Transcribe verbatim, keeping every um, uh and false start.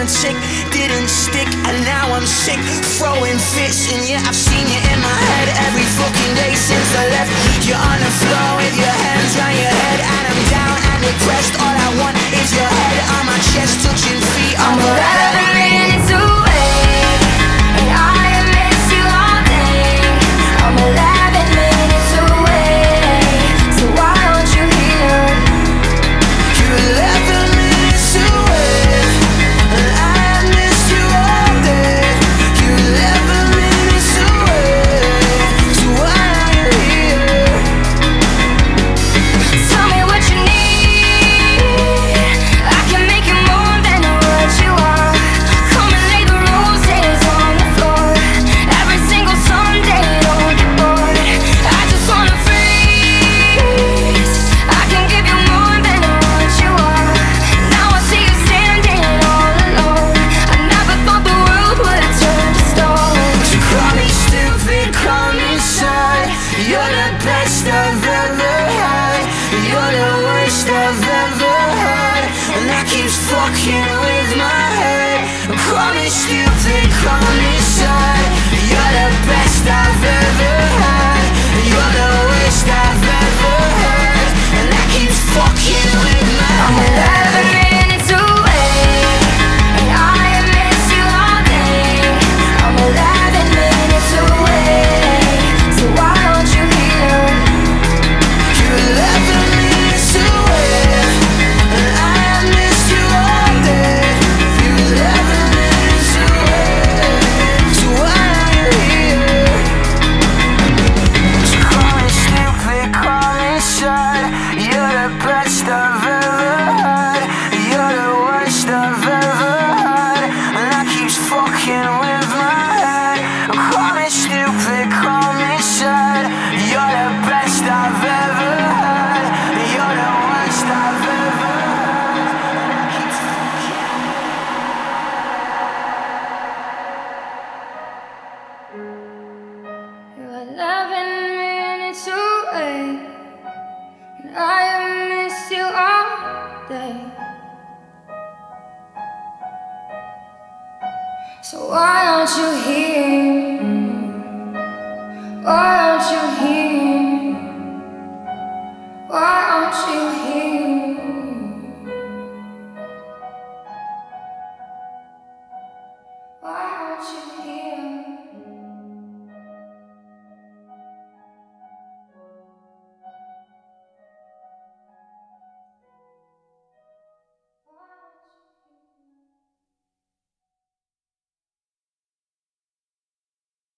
one chick didn't stick, and now I'm sick, throwing fits. And yeah, I've seen you in my head every fucking day since I left. You're on the floor with your hands round your head, and I'm down and depressed. All I want is your head on my chest, touching feet on my bed. eleven minutes away, and I miss you all day. I'm eleven minutes away, so why aren't you here? You're eleven minutes away, and I miss you all day. You're eleven minutes away, so why are you here? Tell me what you need, I can make you more than what you are. Come and lay the roses on the floor, every single Sunday, don't get bored. I just wanna freeze, I can give you more than what you are. Now I see you standing all alone, I never thought the world would turn to stone. You call me stupid, call me sad. You're the best I've ever had. You're the worst I've ever had, and that keeps fucking with my head. Call me stupid, call me sad. You're the best I've ever had. You're the worst I've ever had, and that keeps fucking with my I'm head. eleven minutes away, and I miss you all day. I'm eleven minutes away, so why aren't you here? You're eleven minutes away, and I miss you all day. You're eleven minutes away, so why are you here? So call me stupid, call me sad. You're the best I've ever had. You're the worst I've ever had, and that keeps fucking with my head. Call me stupid, call me sad. You're the best I've ever had. You're the worst I've ever had, and that keeps fucking. You're eleven minutes away, and I miss you all day. So why aren't you here?